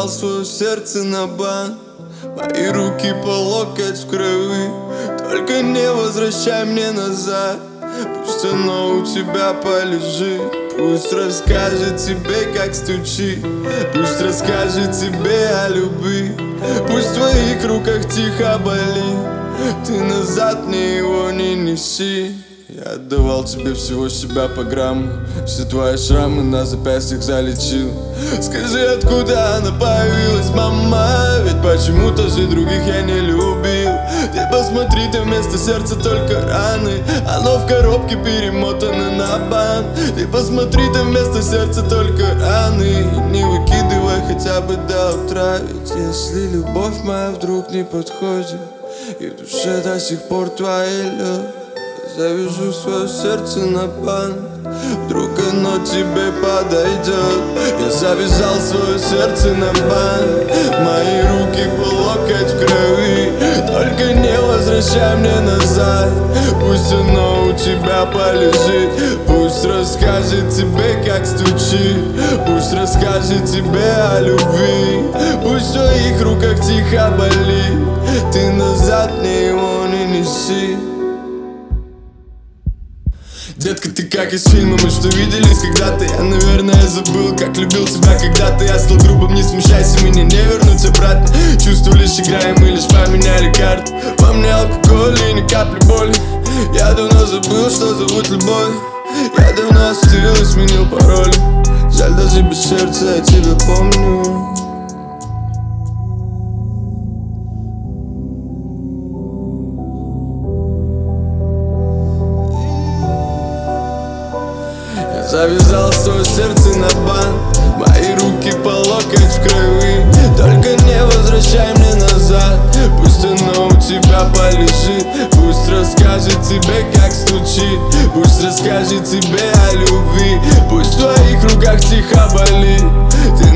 завязал свое сердце на бан. Мои руки по локоть в крови. Только не возвращай мне назад. Пусть оно у тебя полежит. Пусть расскажет тебе, как стучит. Пусть расскажет тебе о любви. Пусть в твоих руках тихо болит. Ты назад мне его не неси. Я отдавал тебе всего себя по грамму. Все твои шрамы на запястьях залечил. Скажи, откуда она появилась, мама? Ведь почему-то же других я не любил. Ты посмотри, ты вместо сердца только раны. Оно в коробке перемотано на бант. Ты посмотри, ты вместо сердца только раны. Не выкидывай хотя бы до утра. Ведь если любовь моя вдруг не подходит, и в душе до сих пор твоя любовь, завяжу свое сердце на бант. Вдруг оно тебе подойдет. Я завязал свое сердце на бант. Мои руки по локоть в крови. Только не возвращай мне назад. Пусть оно у тебя полежит. Пусть расскажет тебе, как стучит. Пусть расскажет тебе о любви. Пусть в твоих руках тихо болит. Ты назад мне его не неси. Детка, ты как из фильма, мы что виделись когда-то. Я, наверное, забыл, как любил тебя когда-то. Я стал грубым, не смущайся, меня не вернуть обратно. Чувства лишь играем, мы лишь поменяли карты. Во мне алкоголь и ни капли боли. Я давно забыл, что зовут любовь. Я давно остыл и сменил пароль. Жаль, даже без сердца я тебя помню. Завязал свое сердце на бант. Мои руки по локоть в крови. Только не возвращай мне назад. Пусть оно у тебя полежит. Пусть расскажет тебе, как стучит. Пусть расскажет тебе о любви. Пусть в твоих руках тихо болит. Ты